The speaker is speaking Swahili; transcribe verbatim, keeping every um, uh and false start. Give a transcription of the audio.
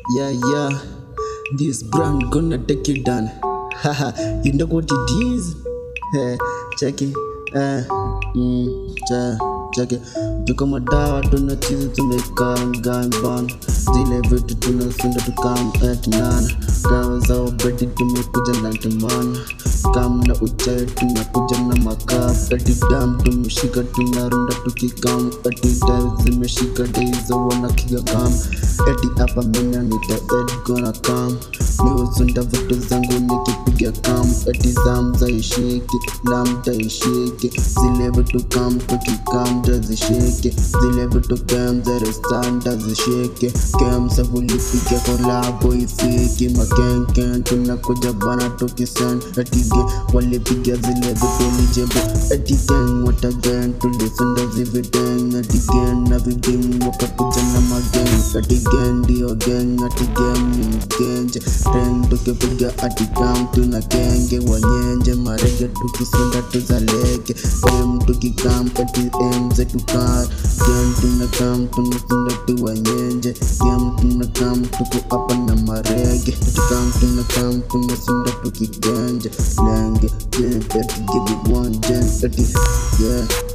Yeah, yeah, this brand gonna take you down. Haha, you know what it is? Hey, check it. Uh, mm, check, check it. Tuko madawa tunachizi tumeka mgamban. Zile vitu tunasunda tukam at nana. Kawa zao bedi tumekuja na ntamana. Kam na uchayo tunakuja na makap. Ati dam tumeshika tunarunda tukikam. Ati dive zimeshika deizo wanakiga kam. Eti hapa mina nita Ed gonna come. Miuzunda vitu zangu nikipiga kam. Eti zamza ishiki, lamda ishiki. Zile vitu kam tukikam dazishiki. Zile vitu kem zere stand dazishiki. Kem sabulipiga kolabo ifiki. Makenken tunakuja bana tukisen. Eti ge walipiga zile vitu lijebo. Eti gang what again tulisunda zivideng. Eti gen na viding wakakuja na magen. Eti gen dio gang ati gen ni mgenje. Reng tukipiga ati kam tuna genge. Wanyenje marege tukisunda tuzaleke. Em tukikam ati emze tukar. Gen tunakam tunasunda tu wanyenje. Gem tunakam tuku apa na marege. Tukikam tunakam tunasunda tukigenje. Lenge gen ati give it one gen ati yeah.